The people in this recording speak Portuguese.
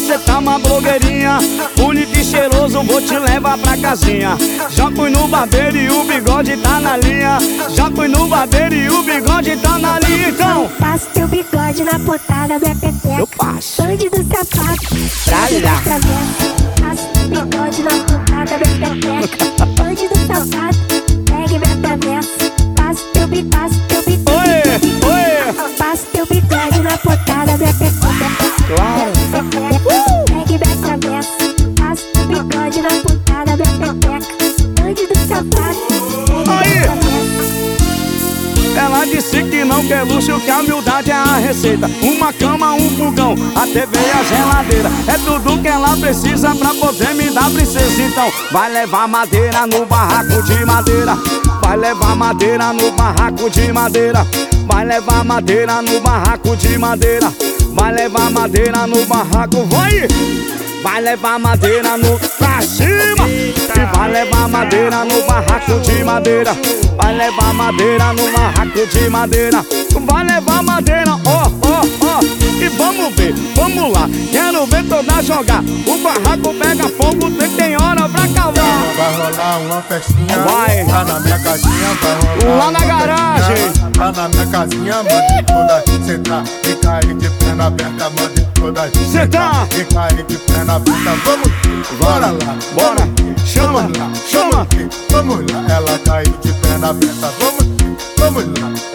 Você tá uma blogueirinha, bonito e cheiroso, vou te levar pra casinha. Já fui no barbeiro e o bigode tá na linha. Já fui no barbeiro e o bigode tá na linha, então passo teu bigode na pontada da peteca. eu passo Bandido sapato, pra lá. passo teu bigode na pontada da peteca. Bandido sapato, pegue minha travessa. Passo teu bigode, Oi, oi. passo teu bigode na pontada da peteca. Claro. Pegue minha travessa. Passo teu bigode na pontada da peteca. Bandido sapato, Aí. Ela disse que não quer luxo, que a humildade é a receita. Uma cama, um fogão, a TV e a geladeira. É tudo que ela precisa pra poder me dar princesa. Então vai levar madeira no barraco de madeira. Vai levar madeira no barraco de madeira. Vai levar madeira no barraco de madeira. Vai levar madeira no barraco, vai! Vai levar madeira no pra cima. E vai levar madeira no barraco de madeira. Vai levar madeira no barraco de madeira. Vai levar madeira, ó, ó, ó. E vamos ver, vamos lá. Quero ver toda jogar. O barraco pega fogo, tem hora pra cavar. Vai rolar uma festinha, Vai. Lá na minha casinha, vai rolar Lá na uma garagem. festinha. Lá na minha casinha, mande todas sentar e cair de perna aberta, mande todas Sentar e cair de perna aberta. Vamos, bora lá, bora. Chama, vamos lá, chama. vamos lá, ela caiu de perna aberta. Vamos lá.